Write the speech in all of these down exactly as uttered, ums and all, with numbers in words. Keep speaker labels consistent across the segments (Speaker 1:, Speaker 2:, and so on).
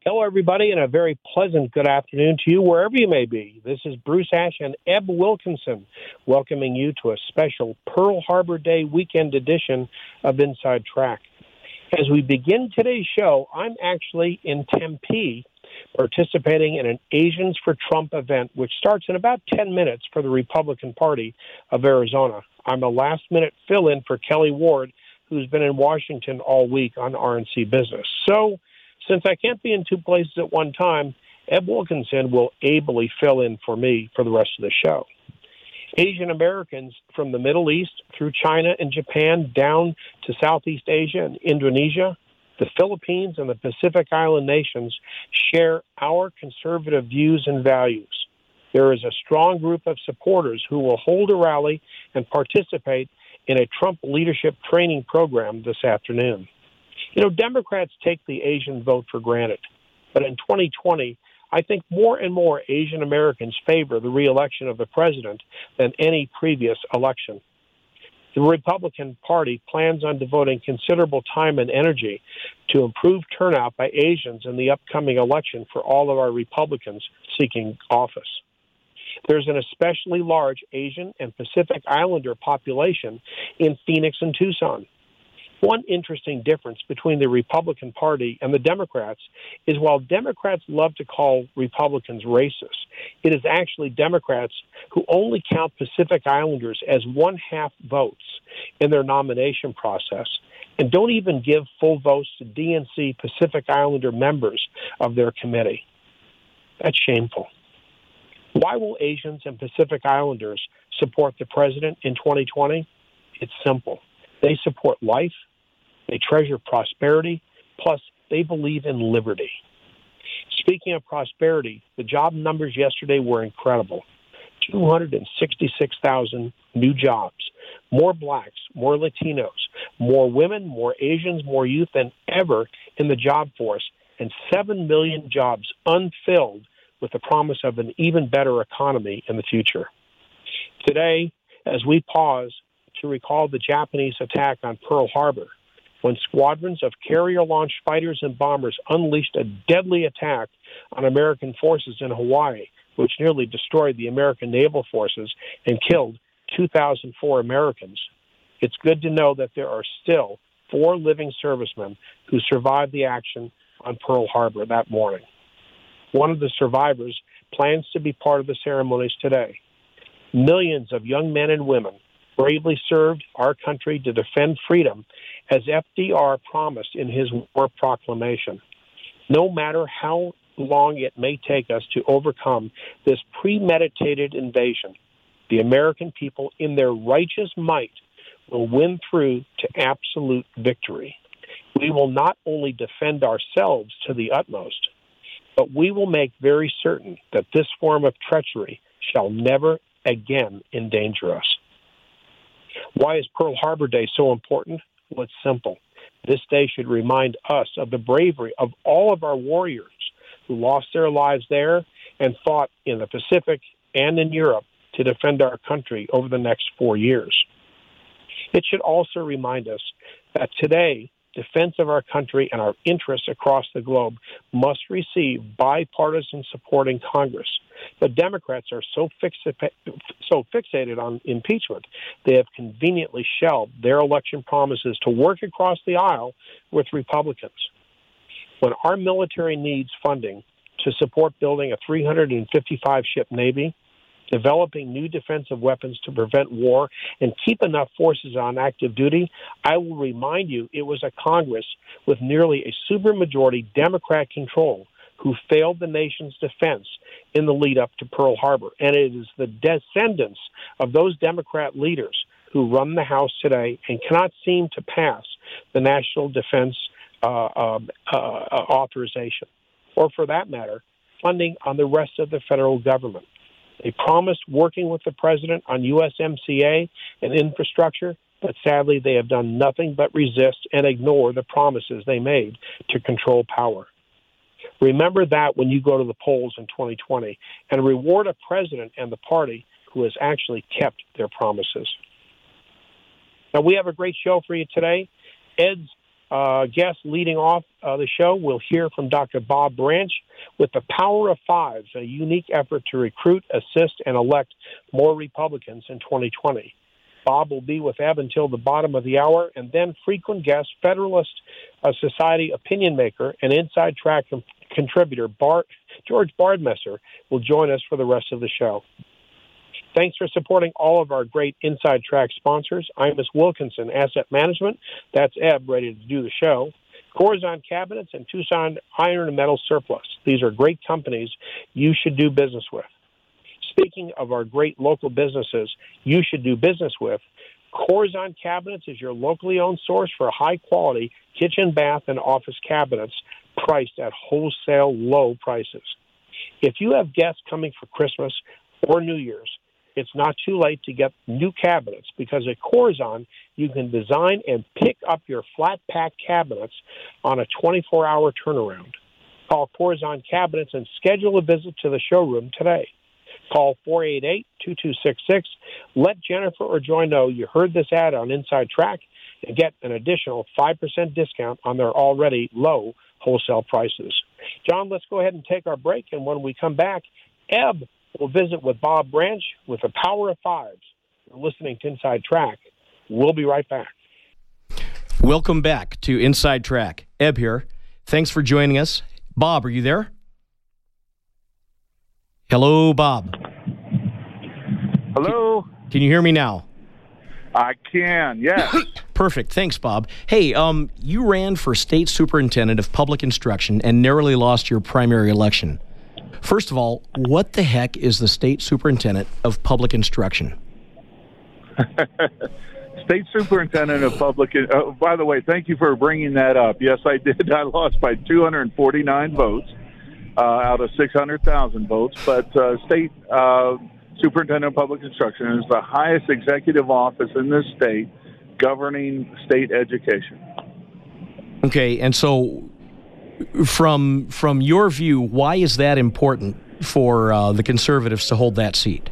Speaker 1: Hello, everybody, and a very pleasant good afternoon to you wherever you may be. This is Bruce Ash and Eb Wilkinson welcoming you to a special Pearl Harbor Day weekend edition of Inside Track. As we begin today's show, I'm actually in Tempe participating in an Asians for Trump event, which starts in about ten minutes for the Republican Party of Arizona. I'm a last-minute fill-in for Kelly Ward, who's been in Washington all week on R N C business. So, since I can't be in two places at one time, Eb Wilkinson will ably fill in for me for the rest of the show. Asian Americans from the Middle East through China and Japan down to Southeast Asia and Indonesia, the Philippines and the Pacific Island nations share our conservative views and values. There is a strong group of supporters who will hold a rally and participate in a Trump leadership training program this afternoon. You know, Democrats take the Asian vote for granted. But in twenty twenty, I think more and more Asian Americans favor the reelection of the president than any previous election. The Republican Party plans on devoting considerable time and energy to improve turnout by Asians in the upcoming election for all of our Republicans seeking office. There's an especially large Asian and Pacific Islander population in Phoenix and Tucson. One interesting difference between the Republican Party and the Democrats is while Democrats love to call Republicans racist, it is actually Democrats who only count Pacific Islanders as one-half votes in their nomination process and don't even give full votes to D N C Pacific Islander members of their committee. That's shameful. Why will Asians and Pacific Islanders support the president in twenty twenty? It's simple. They support life. They treasure prosperity, plus they believe in liberty. Speaking of prosperity, the job numbers yesterday were incredible. two hundred sixty-six thousand new jobs, more blacks, more Latinos, more women, more Asians, more youth than ever in the job force, and seven million jobs unfilled with the promise of an even better economy in the future. Today, as we pause to recall the Japanese attack on Pearl Harbor, when squadrons of carrier-launched fighters and bombers unleashed a deadly attack on American forces in Hawaii, which nearly destroyed the American naval forces and killed two thousand four Americans. It's good to know that there are still four living servicemen who survived the action on Pearl Harbor that morning. One of the survivors plans to be part of the ceremonies today. Millions of young men and women bravely served our country to defend freedom, as F D R promised in his war proclamation. No matter how long it may take us to overcome this premeditated invasion, the American people, in their righteous might, will win through to absolute victory. We will not only defend ourselves to the utmost, but we will make very certain that this form of treachery shall never again endanger us. Why is Pearl Harbor Day so important? Well, it's simple. This day should remind us of the bravery of all of our warriors who lost their lives there and fought in the Pacific and in Europe to defend our country over the next four years. It should also remind us that today, defense of our country and our interests across the globe must receive bipartisan support in Congress. But Democrats are so, fixa- so fixated on impeachment, they have conveniently shelved their election promises to work across the aisle with Republicans. When our military needs funding to support building a three hundred fifty-five ship Navy, developing new defensive weapons to prevent war, and keep enough forces on active duty, I will remind you it was a Congress with nearly a supermajority Democrat control who failed the nation's defense in the lead-up to Pearl Harbor. And it is the descendants of those Democrat leaders who run the House today and cannot seem to pass the National Defense uh, uh, uh, Authorization, or for that matter, funding on the rest of the federal government. They promised working with the president on U S M C A and infrastructure, but sadly they have done nothing but resist and ignore the promises they made to control power. Remember that when you go to the polls in twenty twenty, and reward a president and the party who has actually kept their promises. Now, we have a great show for you today. Ed's uh, guest leading off uh, the show, we'll hear from Doctor Bob Branch with the Power of Fives, a unique effort to recruit, assist, and elect more Republicans in twenty twenty. Bob will be with Eb until the bottom of the hour, and then frequent guest, Federalist uh, Society opinion maker, and Inside Track com- contributor Bart, George Bardmesser will join us for the rest of the show. Thanks for supporting all of our great Inside Track sponsors. Imus Wilkinson Asset Management. That's Eb, ready to do the show. Corazon Cabinets and Tucson Iron and Metal Surplus. These are great companies you should do business with. Speaking of our great local businesses you should do business with, Corazon Cabinets is your locally owned source for high-quality kitchen, bath, and office cabinets priced at wholesale low prices. If you have guests coming for Christmas or New Year's, it's not too late to get new cabinets because at Corazon, you can design and pick up your flat-pack cabinets on a twenty-four hour turnaround. Call Corazon Cabinets and schedule a visit to the showroom today. Call four eight eight, two two six six. Let Jennifer or Joy know you heard this ad on Inside Track and get an additional five percent discount on their already low wholesale prices. John, let's go ahead and take our break, and when we come back, Eb will visit with Bob Branch with the Power of Fives. You're listening to Inside Track. We'll be right back.
Speaker 2: Welcome back to Inside Track. Eb here. Thanks for joining us. Bob, are you there? Hello, Bob.
Speaker 3: Hello?
Speaker 2: Can, can you hear me now?
Speaker 3: I can, yes.
Speaker 2: Perfect. Thanks, Bob. Hey, um, you ran for State Superintendent of Public Instruction and narrowly lost your primary election. First of all, what the heck is the State Superintendent of Public Instruction?
Speaker 3: State Superintendent of Public... Uh, by the way, thank you for bringing that up. Yes, I did. I lost by two hundred forty-nine votes uh, out of six hundred thousand votes. But uh, State uh, Superintendent of Public Instruction is the highest executive office in this state governing state education.
Speaker 2: Okay, and so... From from your view, why is that important for uh, the conservatives to hold that seat?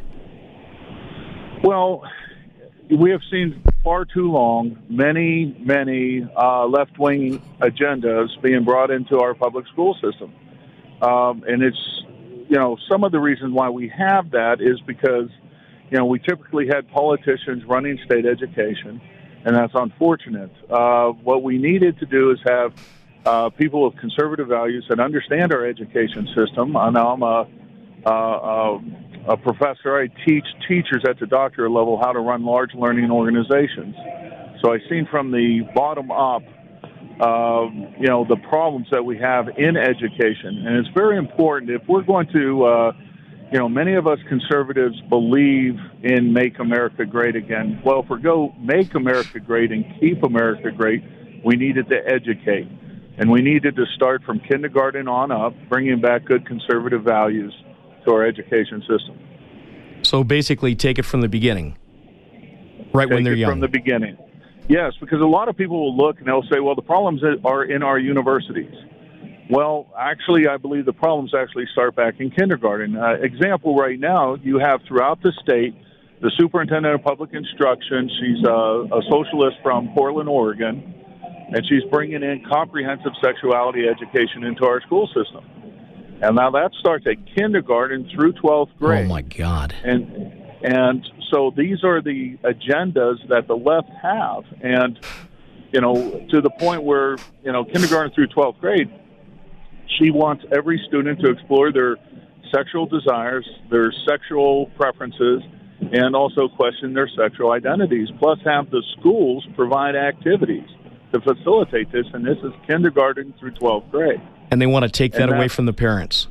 Speaker 3: Well, we have seen far too long many, many uh, left-wing agendas being brought into our public school system. Um, and it's, you know, some of the reasons why we have that is because, you know, we typically had politicians running state education, and that's unfortunate. Uh, what we needed to do is have Uh, people of conservative values that understand our education system. I know I'm a, uh, a professor. I teach teachers at the doctorate level how to run large learning organizations. So I've seen from the bottom up, uh, you know, the problems that we have in education. And it's very important. If we're going to, uh, you know, many of us conservatives believe in Make America Great Again. Well, if we go Make America Great and Keep America Great, we needed to educate. And we needed to start from kindergarten on up, bringing back good conservative values to our education system.
Speaker 2: So basically, take it from the beginning, right
Speaker 3: take
Speaker 2: when they're
Speaker 3: it
Speaker 2: young.
Speaker 3: From the beginning. Yes, because a lot of people will look and they'll say, well, the problems are in our universities. Well, actually, I believe the problems actually start back in kindergarten. Uh, example right now, you have throughout the state, the superintendent of public instruction, she's a, a socialist from Portland, Oregon, and she's bringing in comprehensive sexuality education into our school system. And now that starts at kindergarten through twelfth grade.
Speaker 2: Oh, my God.
Speaker 3: And and so these are the agendas that the left have. And, you know, to the point where, you know, kindergarten through twelfth grade, she wants every student to explore their sexual desires, their sexual preferences, and also question their sexual identities, plus have the schools provide activities to facilitate this, and this is kindergarten through twelfth grade.
Speaker 2: And they want to take that,
Speaker 3: that
Speaker 2: away from the parents.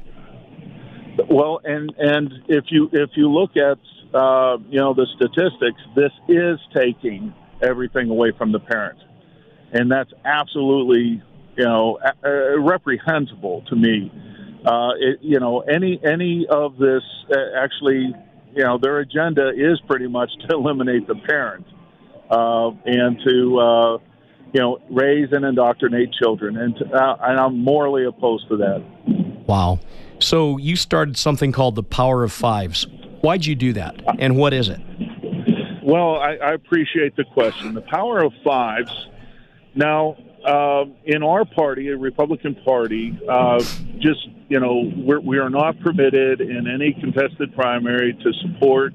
Speaker 3: Well, and and if you if you look at uh, you know the statistics, this is taking everything away from the parent, and that's absolutely you know uh, reprehensible to me. Uh, it, you know any any of this uh, actually you know their agenda is pretty much to eliminate the parent uh, and to uh, you know, raise and indoctrinate children, and, to, uh, and I'm morally opposed to that.
Speaker 2: Wow. So you started something called the Power of Fives. Why'd you do that, and what is it?
Speaker 3: Well, I, I appreciate the question. The Power of Fives. Now, uh, in our party, a Republican Party, uh, just, you know, we're, we are not permitted in any contested primary to support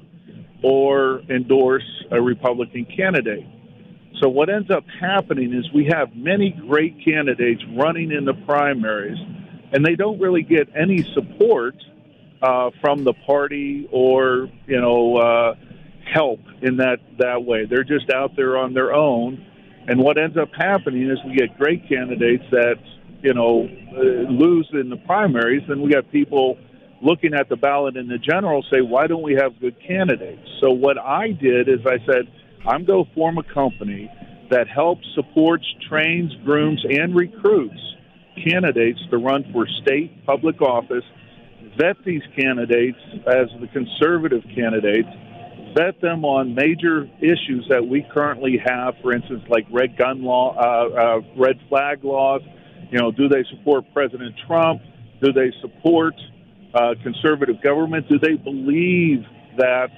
Speaker 3: or endorse a Republican candidate. So what ends up happening is we have many great candidates running in the primaries, and they don't really get any support uh, from the party or, you know, uh, help in that, that way. They're just out there on their own. And what ends up happening is we get great candidates that, you know, uh, lose in the primaries, and we got people looking at the ballot in the general say, why don't we have good candidates? So what I did is I said, I'm going to form a company that helps, supports, trains, grooms, and recruits candidates to run for state public office, vet these candidates as the conservative candidates, vet them on major issues that we currently have, for instance, like red gun law, uh, uh, red flag laws. You know, do they support President Trump? Do they support uh, conservative government? Do they believe that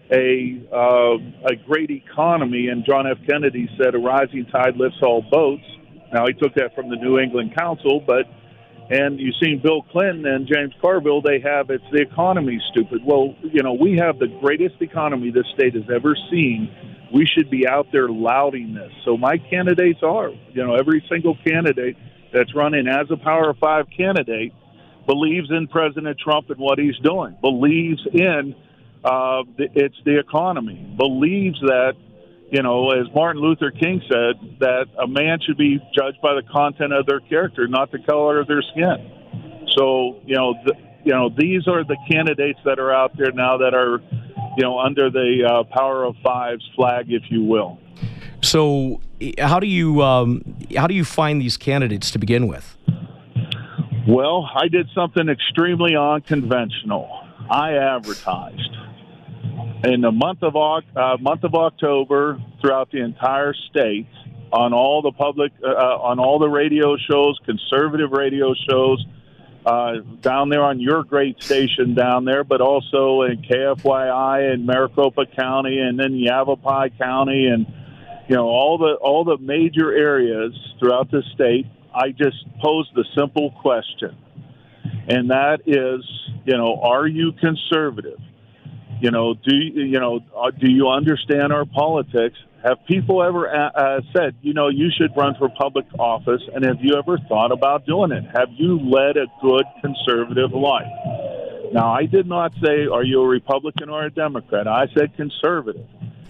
Speaker 3: a uh, a great economy, and John F. Kennedy said, a rising tide lifts all boats. Now, he took that from the New England Council, but and you've seen Bill Clinton and James Carville, they have, it's the economy, stupid. Well, you know, we have the greatest economy this state has ever seen. We should be out there lauding this. So my candidates are, you know, every single candidate that's running as a Power Five candidate believes in President Trump and what he's doing, believes in uh, the, it's the economy, believes that, you know, as Martin Luther King said, that a man should be judged by the content of their character, not the color of their skin. So, you know, the, you know, these are the candidates that are out there now that are, you know, under the uh, Power of Fives flag, if you will.
Speaker 2: So, how do you um, how do you find these candidates to begin with?
Speaker 3: Well, I did something extremely unconventional. I advertised. In the month of uh, month of October, throughout the entire state, on all the public, uh, on all the radio shows, conservative radio shows, uh, down there on your great station down there, but also in K F Y I and Maricopa County, and then Yavapai County, and you know all the all the major areas throughout the state. I just posed the simple question, and that is, you know, are you conservative? You know, do you know? Uh, do you understand our politics? Have people ever uh, said, you know, you should run for public office? And have you ever thought about doing it? Have you led a good conservative life? Now, I did not say, are you a Republican or a Democrat? I said conservative.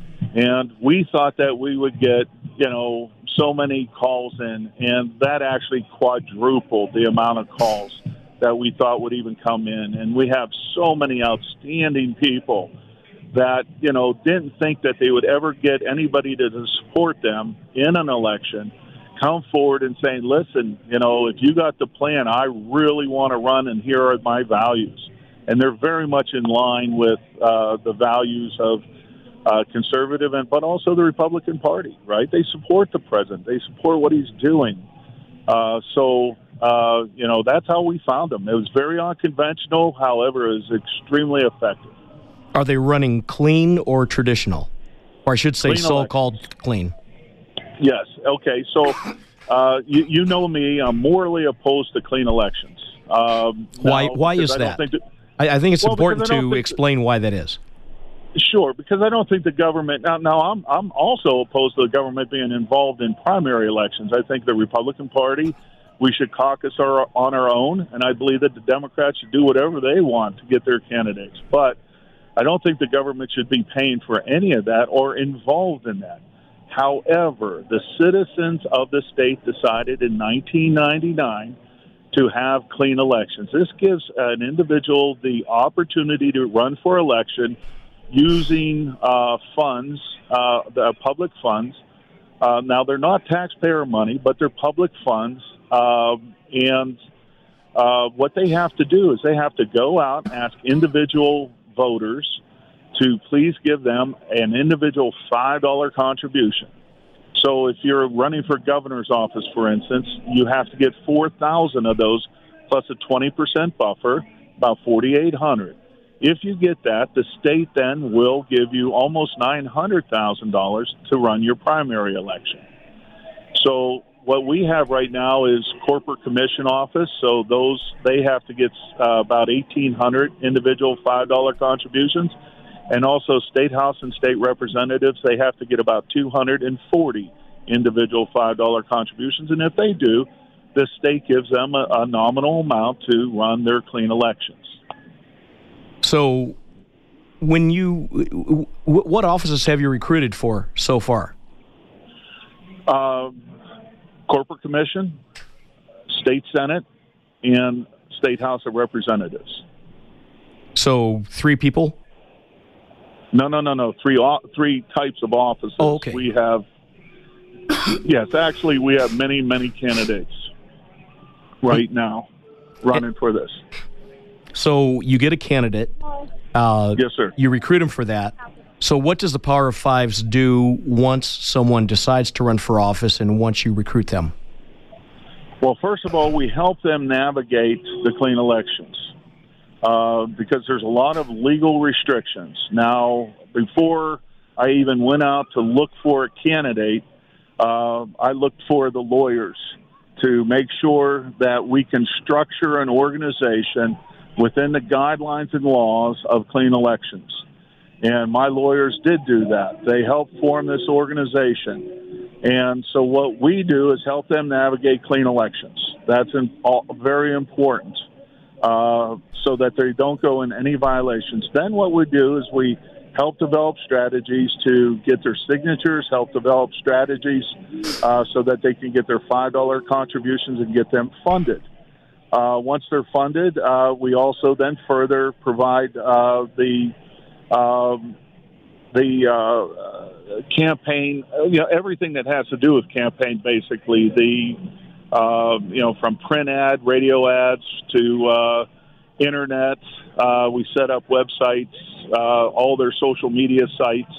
Speaker 3: And we thought that we would get, you know, so many calls in, and that actually quadrupled the amount of calls that we thought would even come in. And we have so many outstanding people that, you know, didn't think that they would ever get anybody to support them in an election come forward and saying, listen, you know, if you got the plan, I really want to run, and here are my values. And they're very much in line with uh, the values of uh, conservative, and but also the Republican Party, right? They support the president. They support what he's doing. Uh, so, uh, you know, that's how we found them. It was very unconventional, however, it was extremely effective.
Speaker 2: Are they running clean or traditional? Or I should say
Speaker 3: Clean
Speaker 2: so-called
Speaker 3: elections.
Speaker 2: Clean.
Speaker 3: Yes. Okay. So, uh, you, you know me, I'm morally opposed to clean elections. Um,
Speaker 2: why
Speaker 3: now,
Speaker 2: Why is
Speaker 3: I
Speaker 2: that?
Speaker 3: Think that
Speaker 2: I, I think it's
Speaker 3: well,
Speaker 2: important to
Speaker 3: think
Speaker 2: explain why that is.
Speaker 3: Sure, because I don't think the government now. Now, I'm I'm also opposed to the government being involved in primary elections. I think the Republican Party, we should caucus our, on our own, and I believe that the Democrats should do whatever they want to get their candidates. But I don't think the government should be paying for any of that or involved in that. However, the citizens of the state decided in nineteen ninety-nine to have clean elections. This gives an individual the opportunity to run for election using uh, funds, uh, the public funds. Uh, now, they're not taxpayer money, but they're public funds. Uh, and uh, what they have to do is they have to go out and ask individual voters to please give them an individual five dollar contribution. So if you're running for governor's office, for instance, you have to get four thousand of those plus a twenty percent buffer, about forty-eight hundred. If you get that, the state then will give you almost nine hundred thousand dollars to run your primary election. So what we have right now is corporate commission office. So those they have to get uh, about eighteen hundred individual five dollar contributions, and also state house and state representatives, they have to get about two hundred forty individual five dollar contributions. And if they do, the state gives them a, a nominal amount to run their clean elections.
Speaker 2: So when you, what offices have you recruited for so far?
Speaker 3: Uh, corporate commission, state senate, and state house of representatives.
Speaker 2: So three people?
Speaker 3: No, no, no, no. Three, three types of offices.
Speaker 2: Oh, okay.
Speaker 3: We have, yes, actually, we have many, many candidates right now running for this.
Speaker 2: So you get a candidate. Uh,
Speaker 3: yes, sir.
Speaker 2: You recruit them for that. So what does the Power of Fives do once someone decides to run for office and once you recruit them?
Speaker 3: Well, first of all, we help them navigate the clean elections uh, because there's a lot of legal restrictions. Now, before I even went out to look for a candidate, uh, I looked for the lawyers to make sure that we can structure an organization within the guidelines and laws of clean elections. And my lawyers did do that. They helped form this organization. And so what we do is help them navigate clean elections. That's in, all, very important uh, so that they don't go in any violations. Then what we do is we help develop strategies to get their signatures, help develop strategies uh, so that they can get their five dollar contributions and get them funded. Uh, once they're funded, uh, we also then further provide uh, the um, the uh, campaign, you know, everything that has to do with campaign, basically. The uh, you know, from print ad, radio ads to uh, internet. Uh, we set up websites, uh, all their social media sites.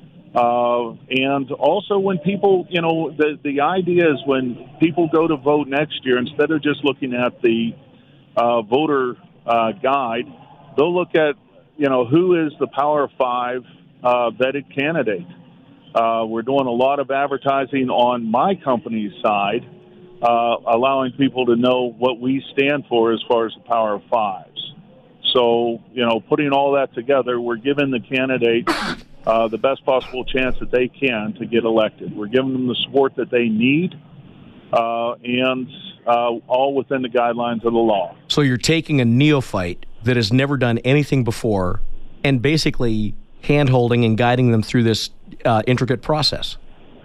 Speaker 3: Uh, and also when people, you know, the, the idea is when people go to vote next year, instead of just looking at the uh, voter uh, guide, they'll look at, you know, who is the Power of Five uh, vetted candidate. Uh, we're doing a lot of advertising on my company's side, uh, allowing people to know what we stand for as far as the Power of Fives. So, you know, putting all that together, we're giving the candidates uh, the best possible chance that they can to get elected. We're giving them the support that they need, uh, and uh, all within the guidelines of the law.
Speaker 2: So you're taking a neophyte that has never done anything before and basically hand-holding and guiding them through this uh, intricate process.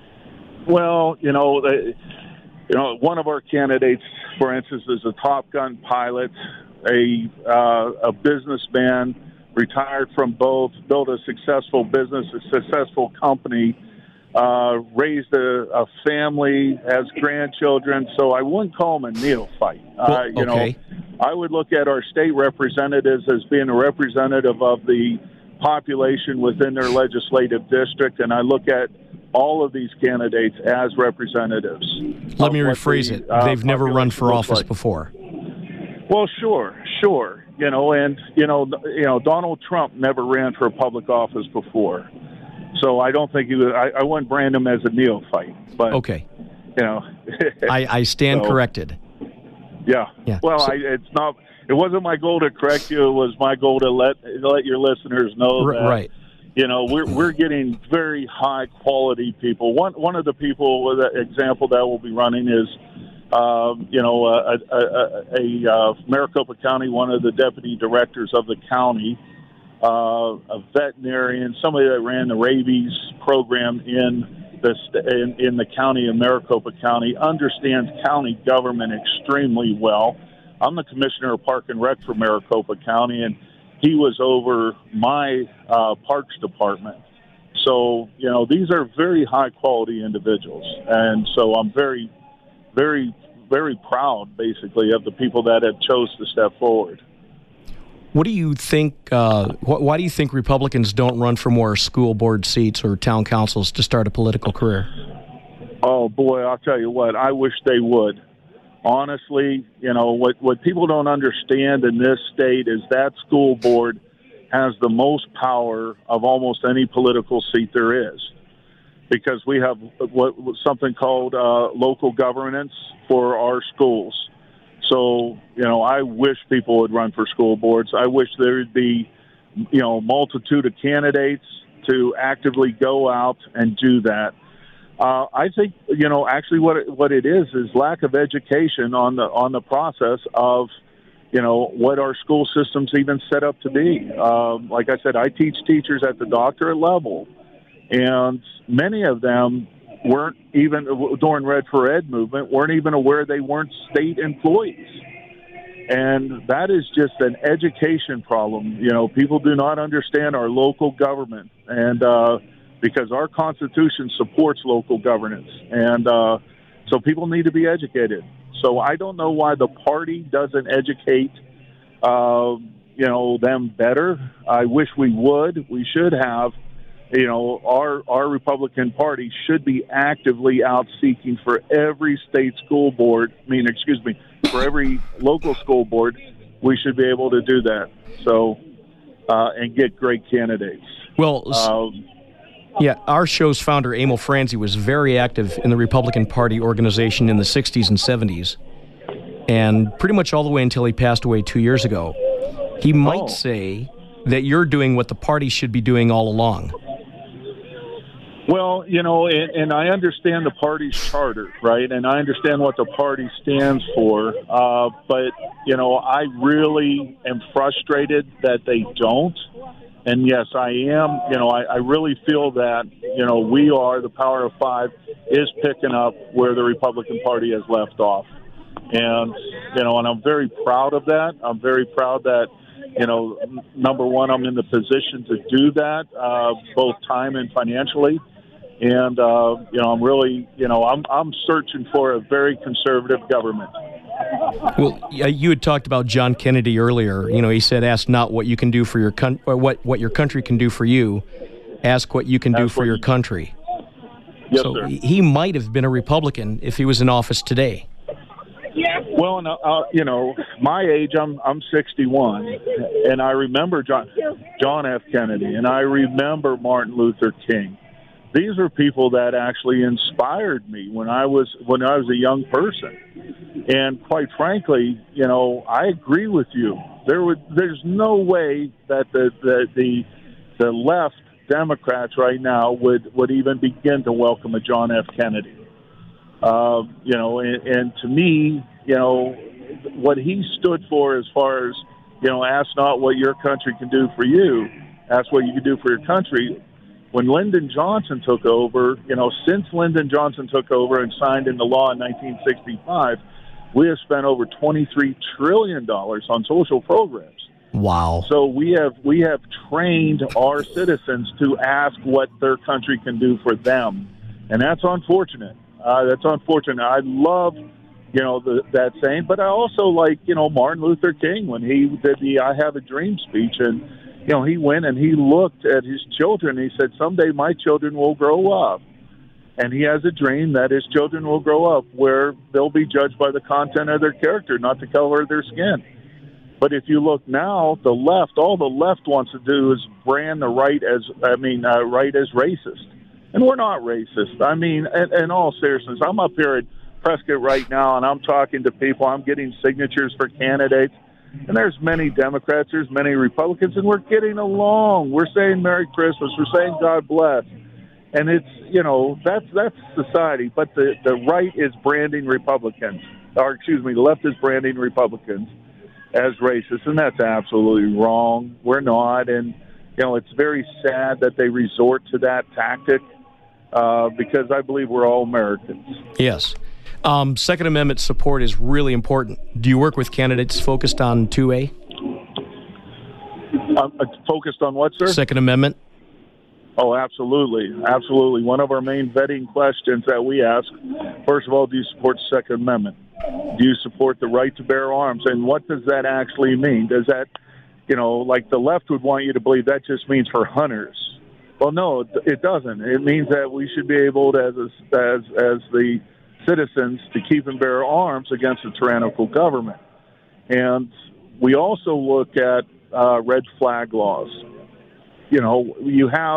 Speaker 3: Well, you know, they, you know, one of our candidates, for instance, is a Top Gun pilot, a uh, a businessman, retired from both, built a successful business, a successful company, uh, raised a, a family, has grandchildren. So I wouldn't call him a neophyte.
Speaker 2: Well,
Speaker 3: uh, you
Speaker 2: okay.
Speaker 3: know, I would look at our state representatives as being a representative of the population within their legislative district, and I look at all of these candidates as representatives.
Speaker 2: Let me rephrase the, it. Uh, They've never run for office like. before.
Speaker 3: Well, sure, sure. You know, and you know, you know, Donald Trump never ran for a public office before, so I don't think he would. I, I wouldn't brand him as a neophyte. But
Speaker 2: okay,
Speaker 3: you know,
Speaker 2: I, I stand
Speaker 3: so,
Speaker 2: corrected.
Speaker 3: Yeah.
Speaker 2: Yeah.
Speaker 3: Well,
Speaker 2: so,
Speaker 3: I, it's not. It wasn't my goal to correct you. It was my goal to let let your listeners know
Speaker 2: r-
Speaker 3: that.
Speaker 2: Right.
Speaker 3: You know, we're we're getting very high quality people. One one of the people with an example that will be running is. Um, you know, a, a, a, a uh, Maricopa County, one of the deputy directors of the county, uh, a veterinarian, somebody that ran the rabies program in the in, in the county of Maricopa County, understands county government extremely well. I'm the commissioner of Park and Rec for Maricopa County, and he was over my uh, Parks Department. So, you know, these are very high quality individuals, and so I'm very very, very proud, basically, of the people that have chose to step forward.
Speaker 2: What do you think, uh, wh- why do you think Republicans don't run for more school board seats or town councils to start a political career?
Speaker 3: Oh, boy, I'll tell you what, I wish they would. Honestly, you know, what, what people don't understand in this state is that school board has the most power of almost any political seat there is. because we have what something called uh, local governance for our schools. So, you know, I wish people would run for school boards. I wish there would be, you know, a multitude of candidates to actively go out and do that. Uh, I think, you know, actually what it, what it is is lack of education on the on the process of, you know, what our school system's even set up to be. Um, like I said, I teach teachers at the doctorate level, and many of them weren't even, during Red for Ed movement, weren't even aware they weren't state employees. And that is just an education problem. You know, people do not understand our local government, and uh, because our Constitution supports local governance. And uh, so people need to be educated. So I don't know why the party doesn't educate, uh, you know, them better. I wish we would. We should have. You know, our our Republican Party should be actively out seeking for every state school board, I mean, excuse me, for every local school board, we should be able to do that. So, uh, and get great candidates.
Speaker 2: Well, um, yeah, our show's founder, Emil Franzi, was very active in the Republican Party organization in the sixties and seventies, and pretty much all the way until he passed away two years ago. He might oh. say that you're doing what the party should be doing all along.
Speaker 3: Well, you know, and, and I understand the party's charter, right? And I understand what the party stands for. Uh, but, you know, I really am frustrated that they don't. And, yes, I am. You know, I, I really feel that, you know, we are, the Power of Five, is picking up where the Republican Party has left off. And, you know, and I'm very proud of that. I'm very proud that, you know, number one, I'm in the position to do that, uh, both time and financially. And, uh, you know, I'm really, you know, I'm I'm searching for a very conservative government.
Speaker 2: Well, you had talked about John Kennedy earlier. You know, he said, ask not what you can do for your country, or what, what your country can do for you. Ask what you can do for your country.
Speaker 3: Yes,
Speaker 2: so
Speaker 3: sir.
Speaker 2: He might have been a Republican if he was in office today.
Speaker 3: Well, uh, you know, my age, I'm I'm sixty-one, and I remember John, John F. Kennedy, and I remember Martin Luther King. These are people that actually inspired me when I was when I was a young person. And quite frankly, you know, I agree with you. There would there's no way that the the the, the left Democrats right now would, would even begin to welcome a John F. Kennedy. Uh, you know, and, and to me, you know, what he stood for as far as, you know, ask not what your country can do for you, ask what you can do for your country. When Lyndon Johnson took over, you know, since Lyndon Johnson took over and signed into law in nineteen sixty-five, we have spent over twenty-three trillion dollars on social programs.
Speaker 2: Wow.
Speaker 3: So we have we have trained our citizens to ask what their country can do for them. And that's unfortunate. Uh, that's unfortunate. I love, you know, the, that saying, but I also like, you know, Martin Luther King when he did the I Have a Dream speech. And, you know, he went and he looked at his children. And he said, someday my children will grow up. And he has a dream that his children will grow up where they'll be judged by the content of their character, not the color of their skin. But if you look now, the left, all the left wants to do is brand the right as, I mean, uh, right as racist. And we're not racist. I mean, in, in all seriousness, I'm up here at Prescott right now, and I'm talking to people. I'm getting signatures for candidates. And there's many Democrats, there's many Republicans, and we're getting along. We're saying Merry Christmas. We're saying God bless. And it's, you know, that's that's society. But the, the right is branding Republicans, or excuse me, the left is branding Republicans as racist, and that's absolutely wrong. We're not. And, you know, it's very sad that they resort to that tactic uh, because I believe we're all Americans.
Speaker 2: Yes. Um, Second Amendment support is really important. Do you work with candidates focused on two A?
Speaker 3: Uh, focused on what, sir?
Speaker 2: Second Amendment.
Speaker 3: Oh, absolutely. Absolutely. One of our main vetting questions that we ask, first of all, do you support the Second Amendment? Do you support the right to bear arms? And what does that actually mean? Does that, you know, like the left would want you to believe that just means for hunters. Well, no, it doesn't. It means that we should be able to, as, as, as the citizens, to keep and bear arms against a tyrannical government. And we also look at uh, red flag laws. You know, you have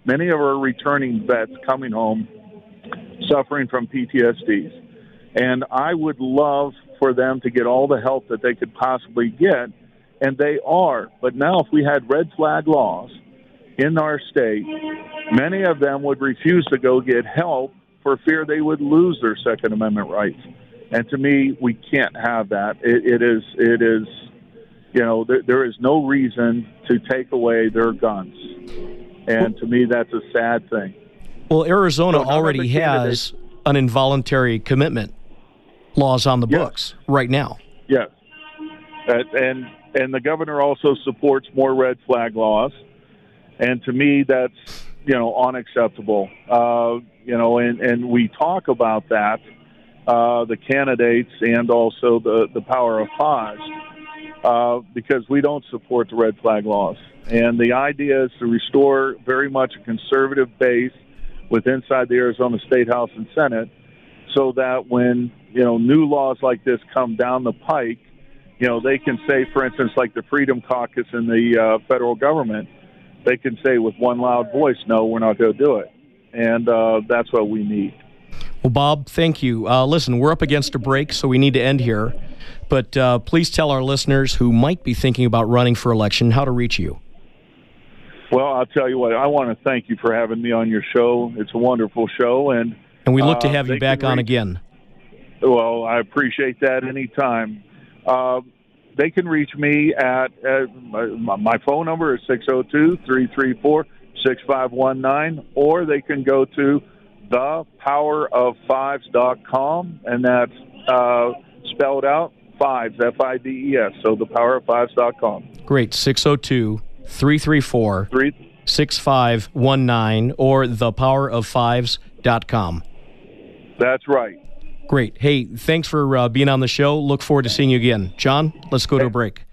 Speaker 3: many of our returning vets coming home suffering from P T S Ds. And I would love for them to get all the help that they could possibly get, and they are. But now if we had red flag laws in our state, many of them would refuse to go get help for fear they would lose their Second Amendment rights. And to me, we can't have that. It, it is, it is, you know, there, there is no reason to take away their guns. And to me, that's a sad thing.
Speaker 2: Well, Arizona so already has an involuntary commitment laws on the
Speaker 3: yes.
Speaker 2: books right now.
Speaker 3: Yes. Uh, and and the governor also supports more red flag laws. And to me, that's, you know, unacceptable. Uh, you know, and, and we talk about that, uh, the candidates and also the, the power of fives, uh, because we don't support the red flag laws. And the idea is to restore very much a conservative base with inside the Arizona State House and Senate, so that when, you know, new laws like this come down the pike, you know, they can say, for instance, like the Freedom Caucus in the uh, federal government, they can say with one loud voice, no, we're not going to do it. And uh, that's what we need.
Speaker 2: Well, Bob, thank you. Uh, listen, we're up against a break, so we need to end here. But uh, please tell our listeners who might be thinking about running for election how to reach you.
Speaker 3: Well, I'll tell you what, I want to thank you for having me on your show. It's a wonderful show. And
Speaker 2: and we look to
Speaker 3: uh,
Speaker 2: have you back on
Speaker 3: reach,
Speaker 2: again.
Speaker 3: Well, I appreciate that anytime. Uh, they can reach me at, at my, my phone number is six oh two, three three four, six five one nine, or they can go to the power of fives dot com, and that's uh, spelled out, fives, F I D E S, so the power of fives dot com.
Speaker 2: Great, six oh two, three three four, six five one nine, or the power of fives dot com.
Speaker 3: That's right.
Speaker 2: Great. Hey, thanks for uh, being on the show. Look forward to seeing you again. John, let's go to a break.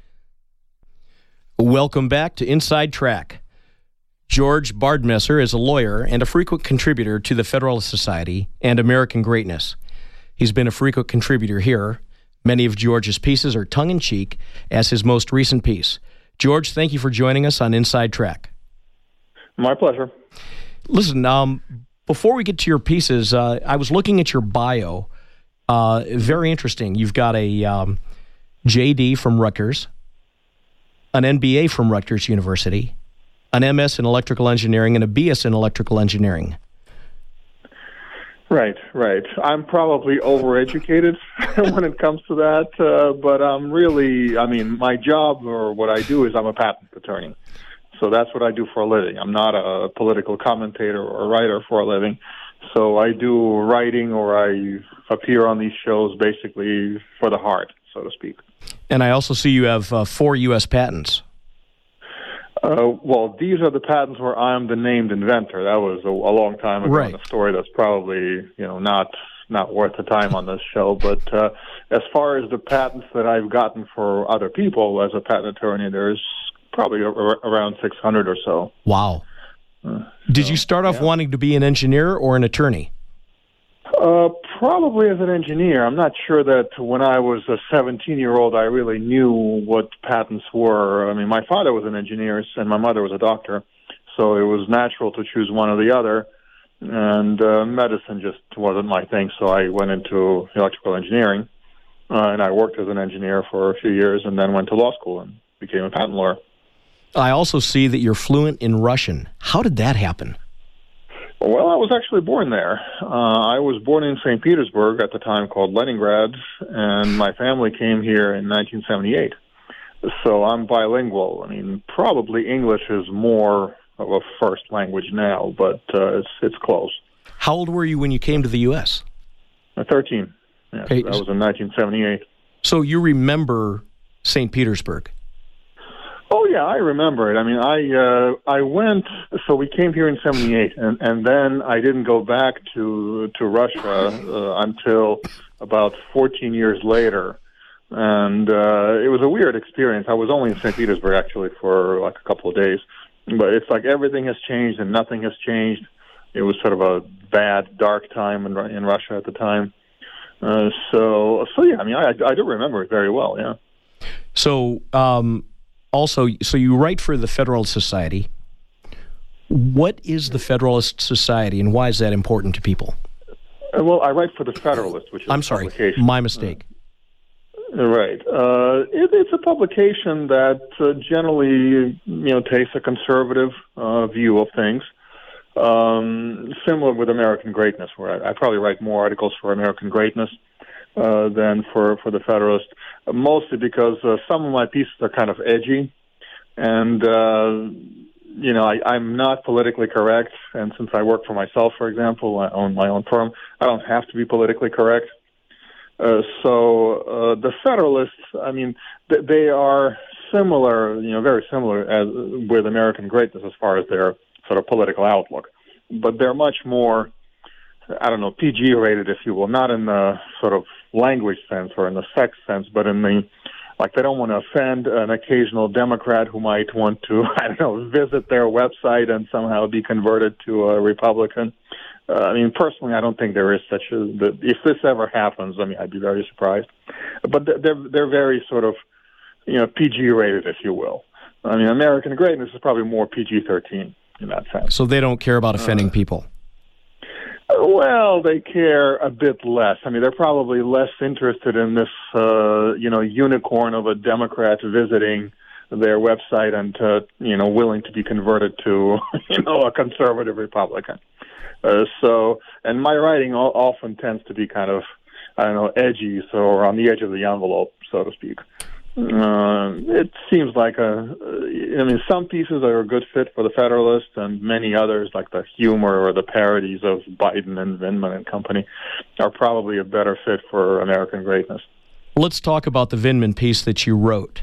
Speaker 2: Welcome back to Inside Track. George Bardmesser is a lawyer and a frequent contributor to the Federalist Society and American Greatness. He's been a frequent contributor here. Many of George's pieces are tongue-in-cheek, as his most recent piece. George, thank you for joining us on Inside Track.
Speaker 4: My pleasure.
Speaker 2: Listen, um, before we get to your pieces, uh, I was looking at your bio. Uh, very interesting. You've got a um, J D from Rutgers, an M B A from Rutgers University, an M S in electrical engineering, and a B S in electrical engineering.
Speaker 4: Right, right. I'm probably overeducated when it comes to that, uh, but I'm really, I mean, my job or what I do is I'm a patent attorney. So that's what I do for a living. I'm not a political commentator or a writer for a living. So I do writing or I appear on these shows basically for the heart, so to speak.
Speaker 2: And I also see you have uh, four U S patents.
Speaker 4: Uh, well, these are the patents where I'm the named inventor. That was a, a long time ago.
Speaker 2: Right.
Speaker 4: In a story that's probably, you know, not not worth the time on this show. But uh, as far as the patents that I've gotten for other people as a patent attorney, there's probably a, a, around six hundred or so.
Speaker 2: Wow.
Speaker 4: Uh,
Speaker 2: Did
Speaker 4: so,
Speaker 2: you start off
Speaker 4: yeah.
Speaker 2: wanting to be an engineer or an attorney?
Speaker 4: Uh, probably as an engineer. I'm not sure that when I was a seventeen-year-old I really knew what patents were. I mean, my father was an engineer and my mother was a doctor, so it was natural to choose one or the other. And uh, medicine just wasn't my thing, so I went into electrical engineering, uh, and I worked as an engineer for a few years and then went to law school and became a patent lawyer.
Speaker 2: I also see that you're fluent in Russian. How did that happen?
Speaker 4: Well, I was actually born there. Uh, I was born in Saint Petersburg, at the time called Leningrad, and my family came here in nineteen seventy-eight. So I'm bilingual. I mean, probably English is more of a first language now, but uh, it's it's close.
Speaker 2: How old were you when you came to the U S?
Speaker 4: Uh, thirteen. Yes,
Speaker 2: Okay.
Speaker 4: That was in nineteen seventy-eight.
Speaker 2: So you remember Saint Petersburg?
Speaker 4: Oh yeah, I remember it. I mean, I uh, I went. So we came here in seventy-eight, and, and then I didn't go back to to Russia uh, until about fourteen years later, and uh, it was a weird experience. I was only in Saint Petersburg actually for like a couple of days, but it's like everything has changed and nothing has changed. It was sort of a bad, dark time in in Russia at the time. Uh, so so yeah, I mean, I I do remember it very well. Yeah.
Speaker 2: So. Um, Also, so you write for the Federalist Society. What is the Federalist Society, and why is that important to people?
Speaker 4: Uh, well, I write for the Federalist, which is
Speaker 2: I'm
Speaker 4: a
Speaker 2: sorry,
Speaker 4: publication.
Speaker 2: my mistake.
Speaker 4: Uh, right. Uh, it, it's a publication that uh, generally, you know, takes a conservative uh, view of things. Um, similar with American Greatness, where I, I probably write more articles for American Greatness uh, than for, for the Federalist, uh, mostly because uh, some of my pieces are kind of edgy, and, uh, you know, I, I'm not politically correct, and since I work for myself, for example, I own my own firm, I don't have to be politically correct. Uh, so uh, the Federalists, I mean, th- they are similar, you know, very similar as, with American Greatness as far as their sort of political outlook, but they're much more, I don't know, P G rated, if you will, not in the sort of language sense or in the sex sense, but in the, like, they don't want to offend an occasional Democrat who might want to, I don't know, visit their website and somehow be converted to a Republican. Uh, I mean, personally, I don't think there is such a, that if this ever happens, I mean, I'd be very surprised. But they're, they're very sort of, you know, P G rated, if you will. I mean, American Greatness is probably more P G thirteen. In that sense.
Speaker 2: So they don't care about offending
Speaker 4: uh,
Speaker 2: people?
Speaker 4: Well, they care a bit less. I mean, they're probably less interested in this, uh, you know, unicorn of a Democrat visiting their website and, uh, you know, willing to be converted to, you know, a conservative Republican. Uh, so, and my writing all, often tends to be kind of, I don't know, edgy, so or on the edge of the envelope, so to speak. Uh, it seems like a, I mean, some pieces are a good fit for the Federalist, and many others, like the humor or the parodies of Biden and Vindman and company, are probably a better fit for American Greatness.
Speaker 2: Let's talk about the Vindman piece that you wrote.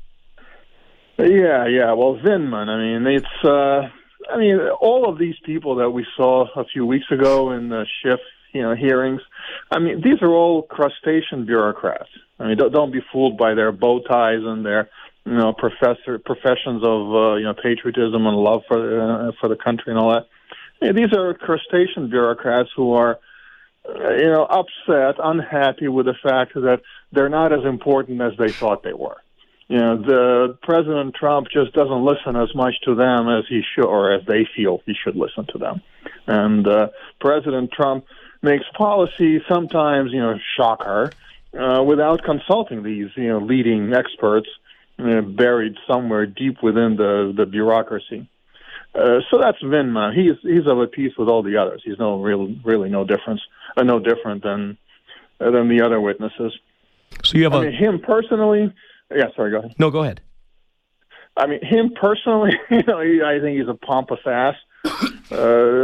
Speaker 4: Yeah, yeah. Well, Vindman, I mean, it's, uh, I mean, all of these people that we saw a few weeks ago in the Schiff, you know, hearings, I mean, these are all crustacean bureaucrats. I mean, don't, don't be fooled by their bow ties and their, you know, professor professions of, uh, you know, patriotism and love for uh, for the country and all that. I mean, these are crustacean bureaucrats who are, uh, you know, upset, unhappy with the fact that they're not as important as they thought they were. You know, the President Trump just doesn't listen as much to them as he should, or as they feel he should listen to them. And uh, President Trump makes policy sometimes, you know, shocker, uh, without consulting these, you know, leading experts you know, buried somewhere deep within the, the bureaucracy. Uh, so that's Vindman. He's he's of a piece with all the others. He's no real, really no difference, uh, no different than uh, than the other witnesses.
Speaker 2: So you have
Speaker 4: I
Speaker 2: a
Speaker 4: mean, him personally. Yeah, sorry. Go ahead.
Speaker 2: No, go ahead.
Speaker 4: I mean, him personally. You know, he, I think he's a pompous ass. Uh,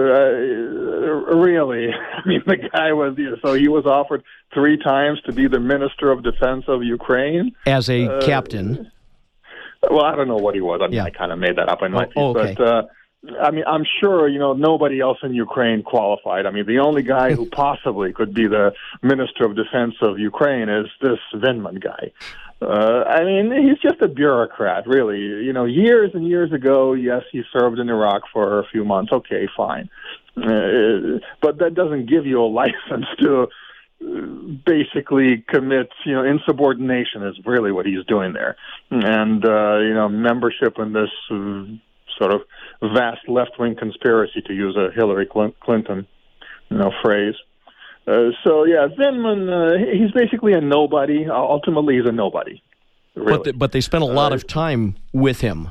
Speaker 4: really, I mean, the guy was, you know, so he was offered three times to be the Minister of Defense of Ukraine.
Speaker 2: As a
Speaker 4: uh,
Speaker 2: captain.
Speaker 4: Well, I don't know what he was. I mean,
Speaker 2: yeah.
Speaker 4: I kind of made that up. I know.
Speaker 2: Oh, okay.
Speaker 4: But, uh, I mean, I'm sure, you know, nobody else in Ukraine qualified. I mean, the only guy who possibly could be the Minister of Defense of Ukraine is this Vindman guy. Uh, I mean, he's just a bureaucrat, really. You know, years and years ago, yes, he served in Iraq for a few months. Okay, fine. Uh, but that doesn't give you a license to basically commit, you know, insubordination is really what he's doing there. And, uh, you know, membership in this uh, sort of vast left-wing conspiracy, to use a Hillary Clinton, you know, phrase. Uh, so, yeah, Vindman, uh, he's basically a nobody. Ultimately, he's a nobody. Really.
Speaker 2: But, the, but they spent a lot
Speaker 4: uh,
Speaker 2: of time with him.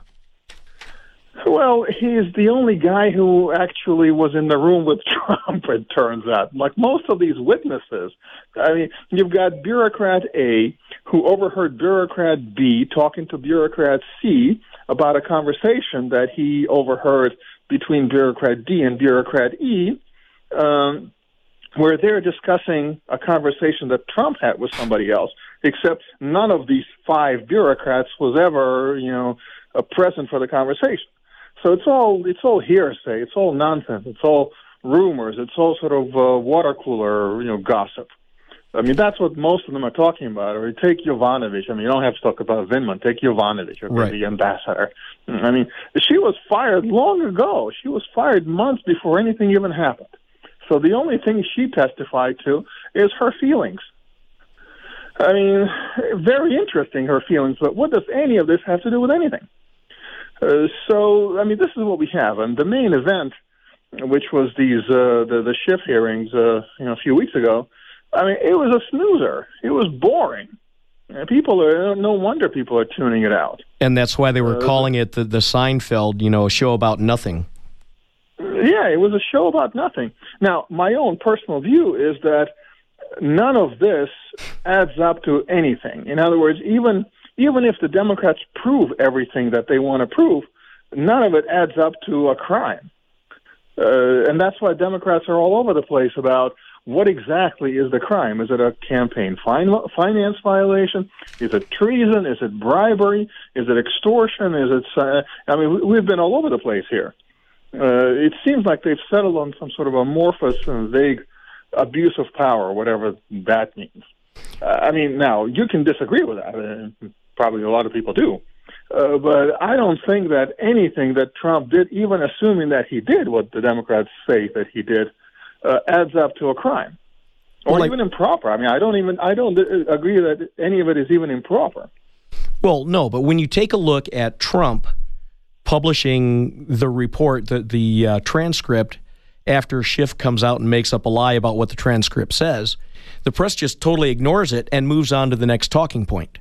Speaker 4: Well, he's the only guy who actually was in the room with Trump, it turns out. Like most of these witnesses, I mean, you've got bureaucrat A who overheard bureaucrat B talking to bureaucrat C about a conversation that he overheard between bureaucrat D and bureaucrat E, um, where they're discussing a conversation that Trump had with somebody else, except none of these five bureaucrats was ever, you know, uh, present for the conversation. So it's all it's all hearsay, it's all nonsense, it's all rumors, it's all sort of uh, water cooler, you know, gossip. I mean, that's what most of them are talking about. Or take Yovanovitch. I mean, you don't have to talk about Vindman. Take Yovanovitch, okay, right. The ambassador. I mean, she was fired long ago. She was fired months before anything even happened. So the only thing she testified to is her feelings. I mean, very interesting, her feelings, but what does any of this have to do with anything? Uh, so, I mean, this is what we have. And the main event, which was these uh, the, the Schiff hearings uh, you know, a few weeks ago, I mean, it was a snoozer. It was boring. And people are, no wonder people are tuning it out.
Speaker 2: And that's why they were
Speaker 4: uh,
Speaker 2: calling it the, the Seinfeld, you know, show about nothing.
Speaker 4: Yeah, it was a show about nothing. Now, my own personal view is that none of this adds up to anything. In other words, even even if the Democrats prove everything that they want to prove, none of it adds up to a crime. Uh, and that's why Democrats are all over the place about what exactly is the crime. Is it a campaign fin- finance violation? Is it treason? Is it bribery? Is it extortion? Is it? Uh, I mean, we've been all over the place here. Uh, it seems like they've settled on some sort of amorphous and vague abuse of power, whatever that means. Uh, I mean, now, you can disagree with that. Uh, probably a lot of people do. Uh, but I don't think that anything that Trump did, even assuming that he did what the Democrats say that he did, uh, adds up to a crime. Or well, like, even improper. I mean, I don't even, I don't agree that any of it is even improper.
Speaker 2: Well, no, but when you take a look at Trump publishing the report, the, the uh, transcript, after Schiff comes out and makes up a lie about what the transcript says, the press just totally ignores it and moves on to the next talking point.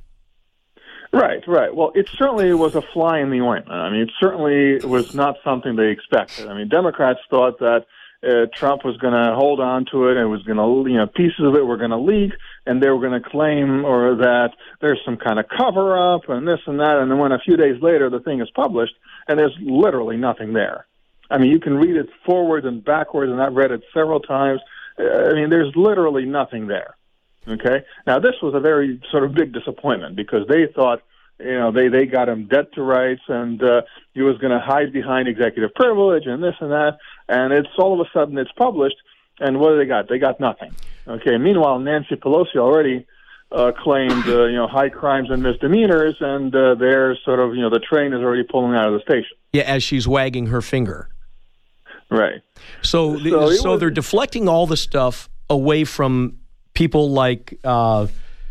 Speaker 4: Right, right. Well, it certainly was a fly in the ointment. I mean, it certainly was not something they expected. I mean, Democrats thought that uh, Trump was going to hold on to it and was going to, you know, pieces of it were going to leak, and they were going to claim or that there's some kind of cover-up and this and that, and then when a few days later the thing is published, and there's literally nothing there. I mean, you can read it forward and backwards, and I've read it several times. I mean, there's literally nothing there. Okay? Now, this was a very sort of big disappointment because they thought, you know, they, they got him dead to rights, and uh, he was going to hide behind executive privilege and this and that, and it's all of a sudden it's published, and what do they got? They got nothing. Okay? Meanwhile, Nancy Pelosi already uh, claimed, uh, you know, high crimes and misdemeanors, and uh, they're sort of, you know, the train is already pulling out of the station.
Speaker 2: Yeah, as she's wagging her finger.
Speaker 4: Right.
Speaker 2: So, so, so was, they're deflecting all the stuff away from people like uh,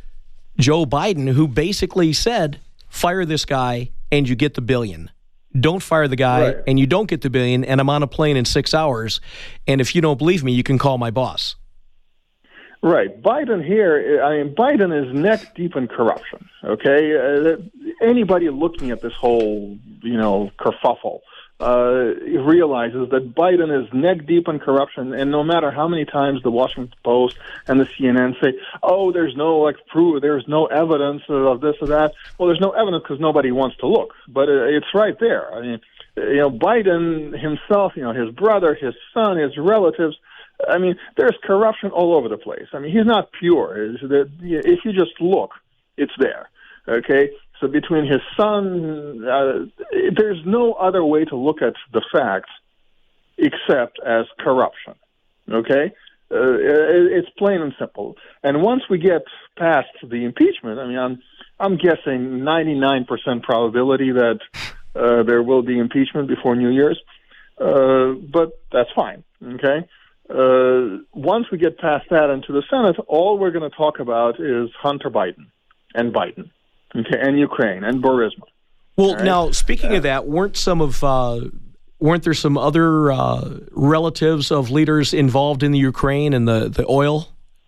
Speaker 2: Joe Biden, who basically said, fire this guy and you get the billion. Don't fire the guy right. and you don't get the billion, and I'm on a plane in six hours, and if you don't believe me, you can call my boss.
Speaker 4: Right. Biden here, I mean, Biden is neck deep in corruption, okay? Uh, anybody looking at this whole, you know, kerfuffle Uh, realizes that Biden is neck deep in corruption, and no matter how many times the Washington Post and the C N N say, "Oh, there's no like proof, there's no evidence of this or that," well, there's no evidence because nobody wants to look, but uh, it's right there. I mean, you know, Biden himself, you know, his brother, his son, his relatives. I mean, there's corruption all over the place. I mean, he's not pure. If you just look, it's there. Okay. So between his son, uh, there's no other way to look at the facts except as corruption, okay? Uh, it's plain and simple. And once we get past the impeachment, I mean, I'm, I'm guessing ninety-nine percent probability that uh, there will be impeachment before New Year's, uh, but that's fine, okay? Uh, once we get past that into the Senate, all we're going to talk about is Hunter Biden and Biden. Okay, and Ukraine and Burisma.
Speaker 2: Well, right? Now speaking uh, of that, weren't some of uh, weren't there some other uh, relatives of leaders involved in the Ukraine and the, the oil?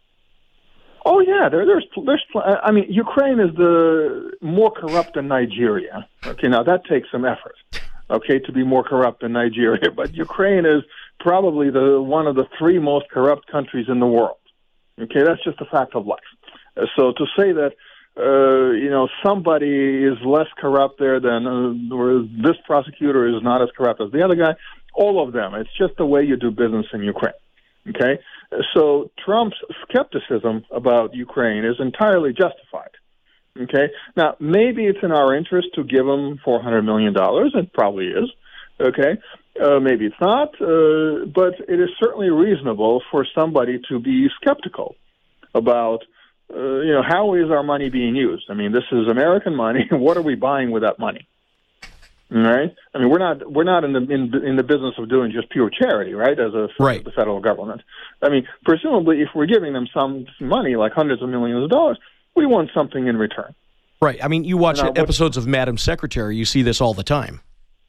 Speaker 4: Oh yeah, there, there's there's. I mean, Ukraine is the more corrupt than Nigeria. Okay, now that takes some effort. Okay, to be more corrupt than Nigeria, but Ukraine is probably the one of the three most corrupt countries in the world. Okay, that's just a fact of life. So to say that. Uh, you know, somebody is less corrupt there than, uh, or this prosecutor is not as corrupt as the other guy. All of them. It's just the way you do business in Ukraine. Okay? So Trump's skepticism about Ukraine is entirely justified. Okay? Now, maybe it's in our interest to give him four hundred million dollars. It probably is. Okay? Uh, maybe it's not. Uh, but it is certainly reasonable for somebody to be skeptical about Uh, you know, how is our money being used? I mean, this is American money. What are we buying with that money? All right. I mean, we're not we're not in the in, in the business of doing just pure charity, right? As a
Speaker 2: right.
Speaker 4: the federal government. I mean, presumably, if we're giving them some money, like hundreds of millions of dollars, we want something in return.
Speaker 2: Right. I mean, you watch now, episodes of Madam Secretary. You see this all the time.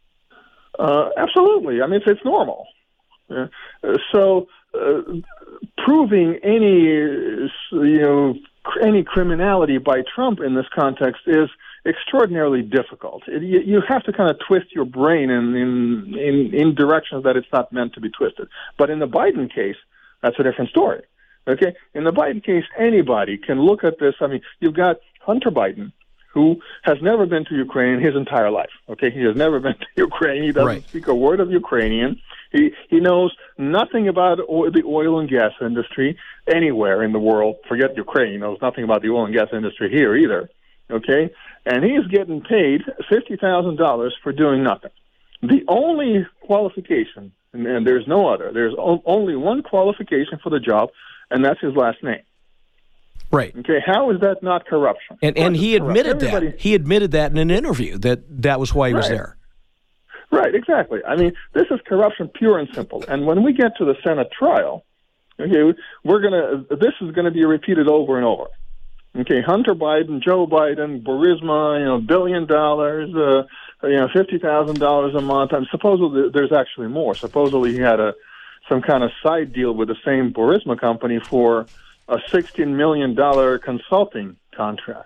Speaker 4: Uh, absolutely. I mean, it's, it's normal. Uh, so uh, proving any, you know, any criminality by Trump in this context is extraordinarily difficult. It, you, you have to kind of twist your brain in, in in in directions that it's not meant to be twisted. But in the Biden case, that's a different story. Okay, in the Biden case, anybody can look at this. I mean, you've got Hunter Biden, who has never been to Ukraine his entire life. Okay, he has never been to Ukraine. He doesn't
Speaker 2: right.
Speaker 4: speak a word of Ukrainian. He he knows nothing about oil, the oil and gas industry anywhere in the world. Forget Ukraine. He knows nothing about the oil and gas industry here either. Okay, and he's getting paid fifty thousand dollars for doing nothing. The only qualification, and, and there's no other, there's o- only one qualification for the job, and that's his last name.
Speaker 2: Right.
Speaker 4: Okay, how is that not corruption?
Speaker 2: And and he admitted
Speaker 4: Everybody,
Speaker 2: that. He admitted that in an interview, that that was why he was
Speaker 4: right.
Speaker 2: there.
Speaker 4: Right, exactly. I mean, this is corruption pure and simple. And when we get to the Senate trial, okay, we're gonna. This is going to be repeated over and over. Okay, Hunter Biden, Joe Biden, Burisma, you know, billion dollars, uh, you know, fifty thousand dollars a month. And supposedly there's actually more. Supposedly he had a some kind of side deal with the same Burisma company for a sixteen million dollars consulting contract.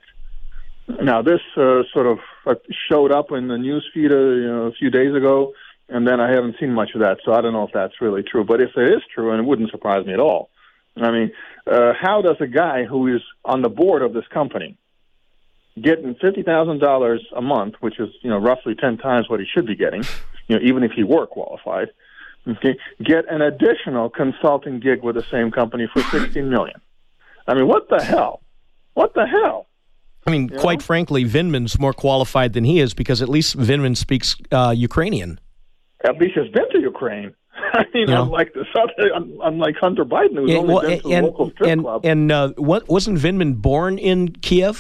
Speaker 4: Now, this uh, sort of uh, showed up in the news feed uh, you know, a few days ago, and then I haven't seen much of that, so I don't know if that's really true. But if it is true, and it wouldn't surprise me at all, I mean, uh, how does a guy who is on the board of this company getting fifty thousand dollars a month, which is, you know, roughly ten times what he should be getting, you know, even if he were qualified, okay, get an additional consulting gig with the same company for sixteen million dollars? I mean, what the hell? What the hell?
Speaker 2: I mean,
Speaker 4: you
Speaker 2: quite
Speaker 4: know?
Speaker 2: frankly, Vindman's more qualified than he is because at least Vindman speaks uh, Ukrainian.
Speaker 4: At least he's been to Ukraine. I mean,
Speaker 2: You know?
Speaker 4: unlike this other, unlike Hunter Biden, who's
Speaker 2: Yeah,
Speaker 4: only
Speaker 2: well,
Speaker 4: been to
Speaker 2: and
Speaker 4: a local strip
Speaker 2: and,
Speaker 4: club.
Speaker 2: and uh, what wasn't Vindman born in Kiev?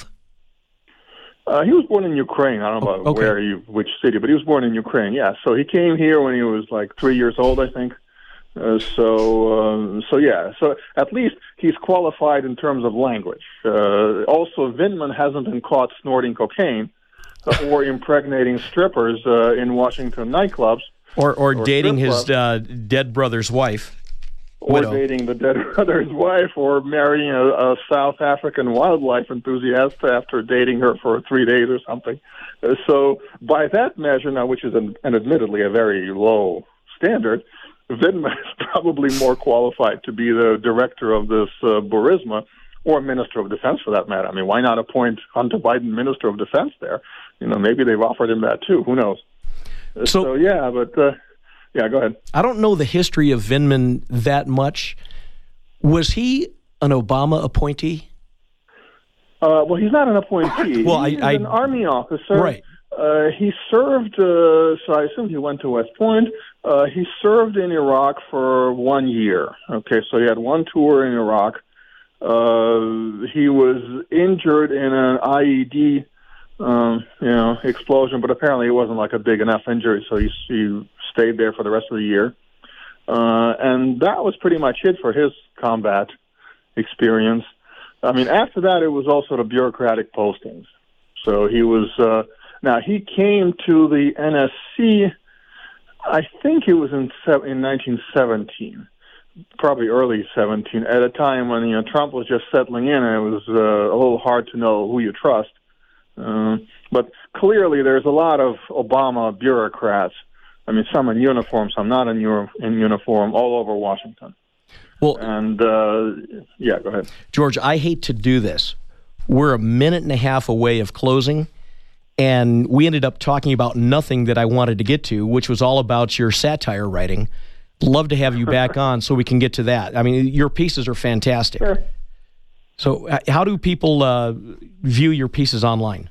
Speaker 4: Uh, he was born in Ukraine. I don't know about
Speaker 2: okay.
Speaker 4: where he, which city, but he was born in Ukraine. Yeah, so he came here when he was like three years old, I think. Uh, so, um, so yeah. So at least he's qualified in terms of language. Uh, also, Vindman hasn't been caught snorting cocaine uh, or impregnating strippers uh, in Washington nightclubs,
Speaker 2: Or or,
Speaker 4: Or
Speaker 2: dating
Speaker 4: strip
Speaker 2: his
Speaker 4: club.
Speaker 2: uh, dead brother's wife.
Speaker 4: or
Speaker 2: Widow.
Speaker 4: dating the dead brother's wife, or marrying a, a South African wildlife enthusiast after dating her for three days or something. Uh, so, by that measure, now, which is an, an admittedly a very low standard, Vindman is probably more qualified to be the director of this uh, Burisma, or Minister of Defense for that matter. I mean, why not appoint Hunter Biden Minister of Defense there? You know, maybe they've offered him that too. Who knows? Uh,
Speaker 2: So-
Speaker 4: so, yeah, but uh, yeah, go ahead.
Speaker 2: I don't know the history of Vindman that much. Was he an Obama appointee?
Speaker 4: Uh, well, he's not an appointee.
Speaker 2: Well, I-
Speaker 4: he's
Speaker 2: I-
Speaker 4: an Army officer.
Speaker 2: Right.
Speaker 4: Uh, he served, uh, so I assume he went to West Point. Uh, he served in Iraq for one year. Okay, so he had one tour in Iraq. Uh, he was injured in an I E D, um, you know, explosion, but apparently it wasn't like a big enough injury, so he, he stayed there for the rest of the year. Uh, and that was pretty much it for his combat experience. I mean, after that, it was all sort of bureaucratic postings. So he was, uh, now he came to the N S C, I think it was in in nineteen seventeen, probably early seventeen, at a time when, you know, Trump was just settling in, and it was uh, a little hard to know who you trust. Uh, but clearly, there's a lot of Obama bureaucrats. I mean, some in uniform, some not in, uni- in uniform, all over Washington.
Speaker 2: Well,
Speaker 4: And uh, yeah, go ahead.
Speaker 2: George, I hate to do this. We're a minute and a half away of closing, and we ended up talking about nothing that I wanted to get to, which was all about your satire writing. Love to have you back on so we can get to that. I mean, your pieces are fantastic.
Speaker 4: Sure.
Speaker 2: So uh, how do people uh, view your pieces online?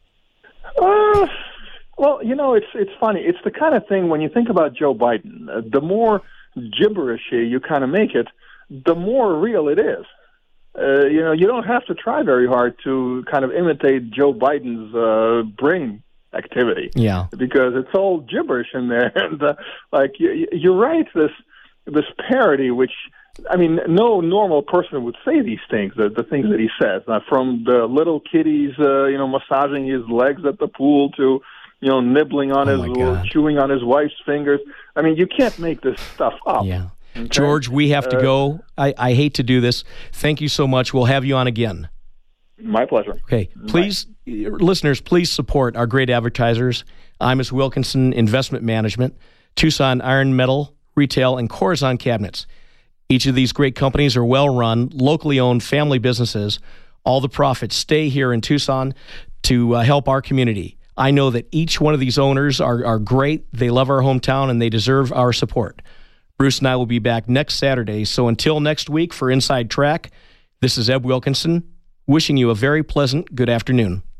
Speaker 4: Uh, well, you know, it's it's funny. It's the kind of thing when you think about Joe Biden, uh, the more gibberishy you kind of make it, the more real it is. Uh, you know, you don't have to try very hard to kind of imitate Joe Biden's uh, brain activity.
Speaker 2: Yeah.
Speaker 4: Because it's all gibberish in there. And, uh, like, you, you're right, this this parody, which, I mean, no normal person would say these things, the, the things that he says, uh, from the little kiddies, uh, you know, massaging his legs at the pool to, you know, nibbling on
Speaker 2: Oh,
Speaker 4: his,
Speaker 2: my God.
Speaker 4: chewing on his wife's fingers. I mean, you can't make this stuff up.
Speaker 2: Yeah.
Speaker 4: Okay?
Speaker 2: George, we have to
Speaker 4: Uh,
Speaker 2: go. I, I hate to do this. Thank you so much. We'll have you on again.
Speaker 4: My pleasure.
Speaker 2: Okay. Please, listeners, please support our great advertisers. Imus Wilkinson Investment Management, Tucson Iron Metal Retail, and Corazon Cabinets. Each of these great companies are well-run, locally owned family businesses. All the profits stay here in Tucson to uh, help our community. I know that each one of these owners are, are great. They love our hometown, and they deserve our support. Bruce and I will be back next Saturday. So until next week for Inside Track, this is Eb Wilkinson, wishing you a very pleasant good afternoon.